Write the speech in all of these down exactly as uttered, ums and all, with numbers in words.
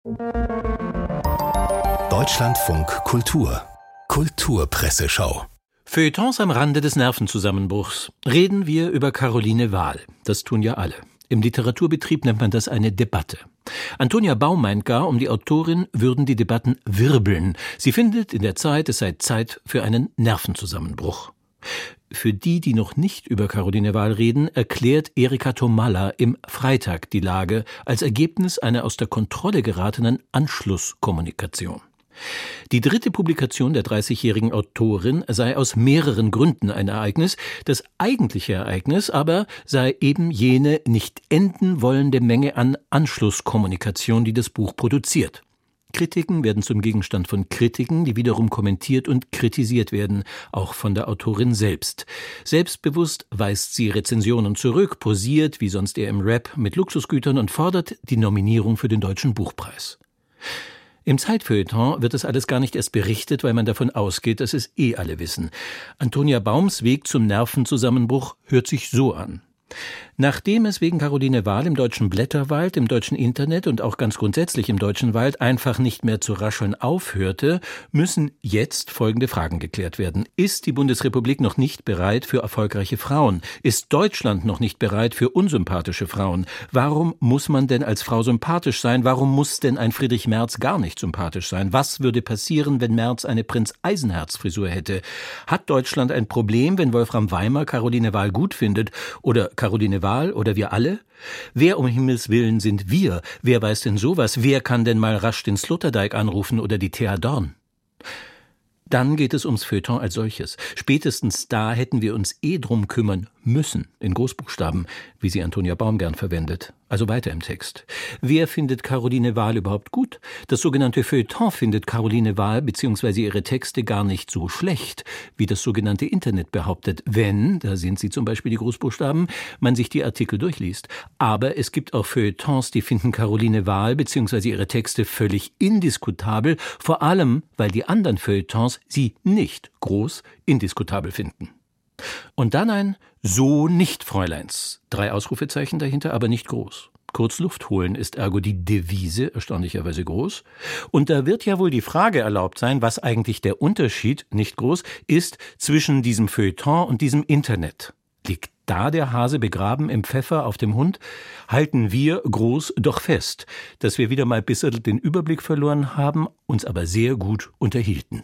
Deutschlandfunk Kultur Kulturpresseschau. Feuilletons am Rande des Nervenzusammenbruchs. Reden wir über Caroline Wahl. Das tun ja alle. Im Literaturbetrieb nennt man das eine Debatte. Antonia Baum meint gar, um die Autorin würden die Debatten wirbeln. Sie findet in der Zeit, es sei Zeit für einen Nervenzusammenbruch. Für die, die noch nicht über Caroline Wahl reden, erklärt Erika Tomalla im Freitag die Lage als Ergebnis einer aus der Kontrolle geratenen Anschlusskommunikation. Die dritte Publikation der dreißigjährigen Autorin sei aus mehreren Gründen ein Ereignis. Das eigentliche Ereignis aber sei eben jene nicht enden wollende Menge an Anschlusskommunikation, die das Buch produziert. Kritiken werden zum Gegenstand von Kritiken, die wiederum kommentiert und kritisiert werden, auch von der Autorin selbst. Selbstbewusst weist sie Rezensionen zurück, posiert, wie sonst eher im Rap, mit Luxusgütern und fordert die Nominierung für den Deutschen Buchpreis. Im Zeitfeuilleton wird das alles gar nicht erst berichtet, weil man davon ausgeht, dass es eh alle wissen. Antonia Baums Weg zum Nervenzusammenbruch hört sich so an. Nachdem es wegen Caroline Wahl im deutschen Blätterwald, im deutschen Internet und auch ganz grundsätzlich im deutschen Wald einfach nicht mehr zu rascheln aufhörte, müssen jetzt folgende Fragen geklärt werden. Ist die Bundesrepublik noch nicht bereit für erfolgreiche Frauen? Ist Deutschland noch nicht bereit für unsympathische Frauen? Warum muss man denn als Frau sympathisch sein? Warum muss denn ein Friedrich Merz gar nicht sympathisch sein? Was würde passieren, wenn Merz eine Prinz-Eisenherz-Frisur hätte? Hat Deutschland ein Problem, wenn Wolfram Weimar Caroline Wahl gut findet oder Caroline Wahl oder wir alle? Wer um Himmels Willen sind wir? Wer weiß denn sowas? Wer kann denn mal rasch den Sloterdijk anrufen oder die Thea Dorn? Dann geht es ums Feuilleton als solches. Spätestens da hätten wir uns eh drum kümmern müssen, in Großbuchstaben, wie sie Antonia Baum gern verwendet. Also weiter im Text. Wer findet Caroline Wahl überhaupt gut? Das sogenannte Feuilleton findet Caroline Wahl bzw. ihre Texte gar nicht so schlecht, wie das sogenannte Internet behauptet, wenn, da sind sie zum Beispiel die Großbuchstaben, man sich die Artikel durchliest. Aber es gibt auch Feuilletons, die finden Caroline Wahl bzw. ihre Texte völlig indiskutabel, vor allem, weil die anderen Feuilletons sie nicht groß indiskutabel finden. Und dann ein »So nicht, Fräuleins«. Drei Ausrufezeichen dahinter, aber nicht groß. Kurz Luft holen ist ergo die Devise, erstaunlicherweise groß. Und da wird ja wohl die Frage erlaubt sein, was eigentlich der Unterschied, nicht groß, ist zwischen diesem Feuilleton und diesem Internet. Liegt da der Hase begraben im Pfeffer auf dem Hund? Halten wir groß doch fest, dass wir wieder mal bisserl den Überblick verloren haben, uns aber sehr gut unterhielten.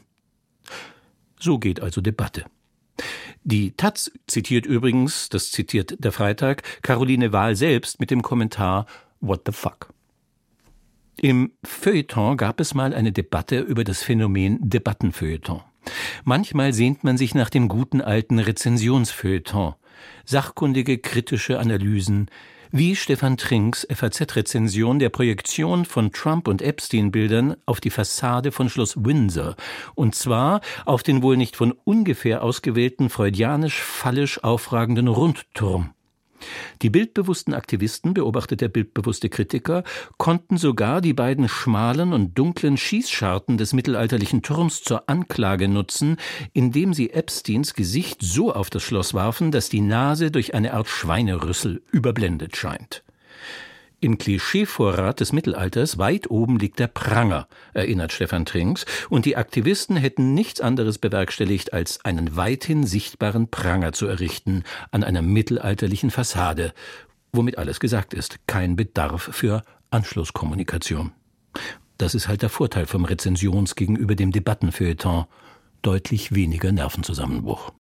So geht also Debatte. Die Taz zitiert übrigens, das zitiert der Freitag, Caroline Wahl selbst mit dem Kommentar What the fuck? Im Feuilleton gab es mal eine Debatte über das Phänomen Debattenfeuilleton. Manchmal sehnt man sich nach dem guten alten Rezensionsfeuilleton. Sachkundige, kritische Analysen, wie Stefan Trinks F A Z-Rezension der Projektion von Trump- und Epstein-Bildern auf die Fassade von Schloss Windsor. Und zwar auf den wohl nicht von ungefähr ausgewählten freudianisch-fallisch aufragenden Rundturm. Die bildbewussten Aktivisten, beobachtet der bildbewusste Kritiker, konnten sogar die beiden schmalen und dunklen Schießscharten des mittelalterlichen Turms zur Anklage nutzen, indem sie Epsteins Gesicht so auf das Schloss warfen, dass die Nase durch eine Art Schweinerüssel überblendet scheint. Im Klischeevorrat des Mittelalters weit oben liegt der Pranger, erinnert Stefan Trinks, und die Aktivisten hätten nichts anderes bewerkstelligt, als einen weithin sichtbaren Pranger zu errichten an einer mittelalterlichen Fassade, womit alles gesagt ist, kein Bedarf für Anschlusskommunikation. Das ist halt der Vorteil vom Rezensions gegenüber dem Debattenfeuilleton, deutlich weniger Nervenzusammenbruch.